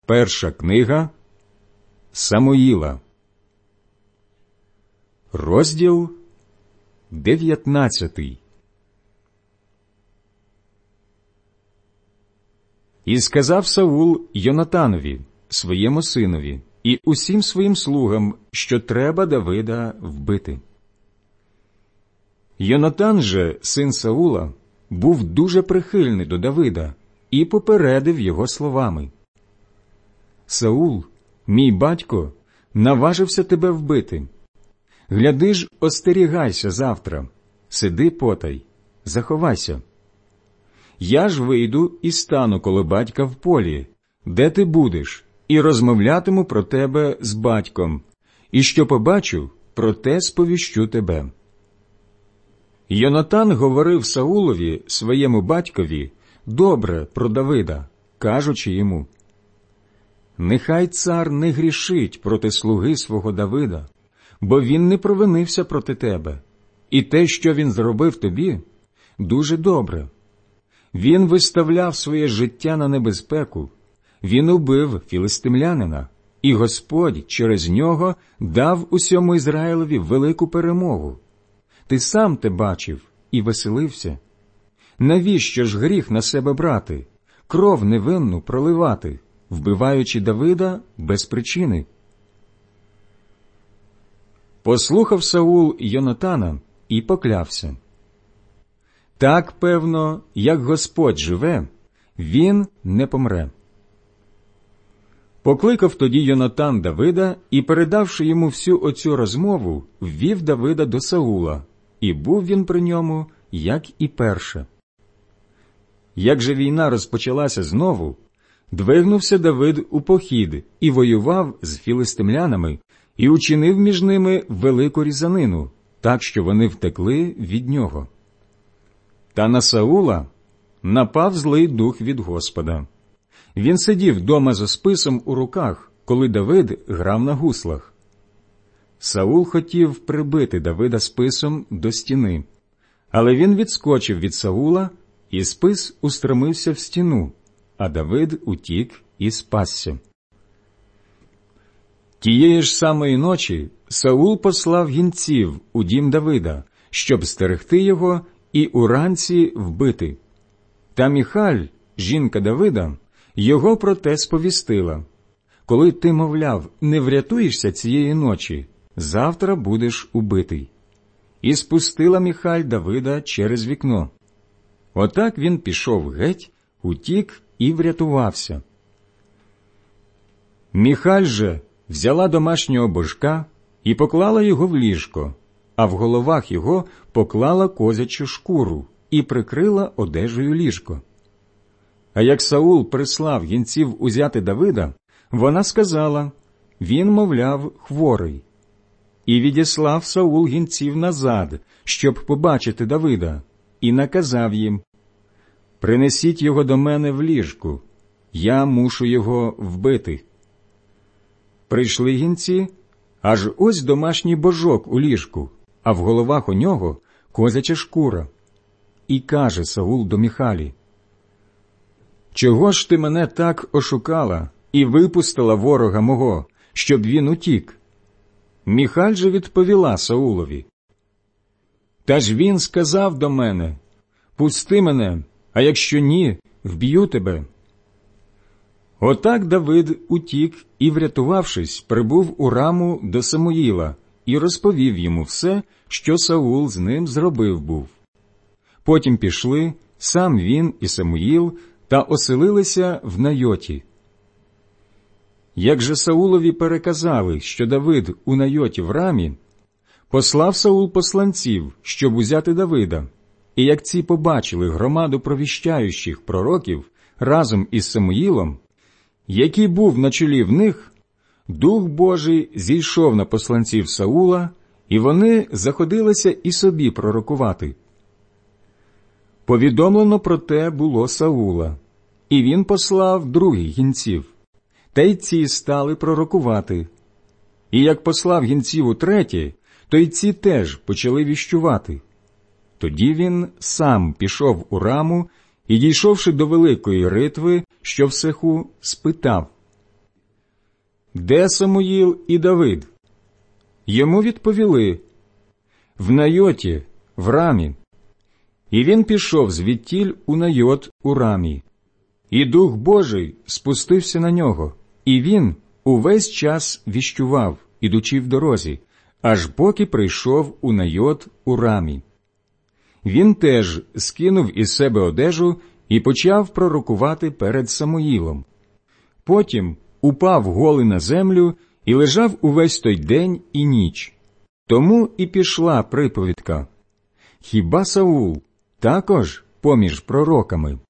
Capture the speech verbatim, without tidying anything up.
Перша книга Самуїла, розділ дев'ятнадцятий. І сказав Саул Йонатанові, своєму синові, і усім своїм слугам, що треба Давида вбити. Йонатан же, син Саула, був дуже прихильний до Давида і попередив його словами: «Саул, мій батько, наважився тебе вбити. Гляди ж, остерігайся завтра, сиди потай, заховайся. Я ж вийду і стану коло батька в полі, де ти будеш, і розмовлятиму про тебе з батьком, і що побачу, про те сповіщу тебе». Йонатан говорив Саулові, своєму батькові, добре про Давида, кажучи йому: «Нехай цар не грішить проти слуги свого Давида, бо він не провинився проти тебе, і те, що він зробив тобі, дуже добре. Він виставляв своє життя на небезпеку, він убив філистимлянина, і Господь через нього дав усьому Ізраїлеві велику перемогу. Ти сам те бачив і веселився. Навіщо ж гріх на себе брати, кров невинну проливати, вбиваючи Давида без причини?» Послухав Саул Йонатана і поклявся: «Так, певно, як Господь живе, він не помре». Покликав тоді Йонатан Давида і, передавши йому всю оцю розмову, ввів Давида до Саула, і був він при ньому, як і перше. Як же війна розпочалася знову, двигнувся Давид у похід і воював з філистимлянами, і учинив між ними велику різанину, так що вони втекли від нього. Та на Саула напав злий дух від Господа. Він сидів дома за списом у руках, коли Давид грав на гуслах. Саул хотів прибити Давида списом до стіни, але він відскочив від Саула, і спис устромився в стіну, а Давид утік і спасся. Тієї ж самої ночі Саул послав гінців у дім Давида, щоб стерегти його і уранці вбити. Та Міхаль, жінка Давида, його про те сповістила: «Коли ти, мовляв, не врятуєшся цієї ночі, завтра будеш убитий». І спустила Міхаль Давида через вікно. Отак він пішов геть, утік і врятувався. Міхаль же взяла домашнього божка і поклала його в ліжко, а в головах його поклала козячу шкуру і прикрила одежею ліжко. А як Саул прислав гінців узяти Давида, вона сказала: «Він, мовляв, хворий». І відіслав Саул гінців назад, щоб побачити Давида, і наказав їм: «Принесіть його до мене в ліжку, я мушу його вбити». Прийшли гінці, аж ось домашній божок у ліжку, а в головах у нього козяча шкура. І каже Саул до Міхалі: «Чого ж ти мене так ошукала і випустила ворога мого, щоб він утік?» Міхаль же відповіла Саулові: «Та ж він сказав до мене: пусти мене, а якщо ні, вб'ю тебе». Отак Давид утік і, врятувавшись, прибув у Раму до Самуїла і розповів йому все, що Саул з ним зробив був. Потім пішли сам він і Самуїл та оселилися в Найоті. Як же Саулові переказали, що Давид у Найоті в Рамі, послав Саул посланців, щоб узяти Давида, і як ці побачили громаду провіщаючих пророків разом із Самуїлом, який був на чолі в них, Дух Божий зійшов на посланців Саула, і вони заходилися і собі пророкувати. Повідомлено про те було Саула, і він послав других гінців, та й ці стали пророкувати. І як послав гінців утретє, то й ці теж почали віщувати. Тоді він сам пішов у Раму і, дійшовши до великої ритви, що в Сеху, спитав: де Самуїл і Давид? Йому відповіли: в Найоті, в Рамі. І він пішов звідтіль у Найот у Рамі. І Дух Божий спустився на нього, і він увесь час віщував, ідучи в дорозі, аж поки прийшов у Найот у Рамі. Він теж скинув із себе одежу і почав пророкувати перед Самуїлом. Потім упав голий на землю і лежав увесь той день і ніч. Тому і пішла приповідка: хіба Саул також поміж пророками?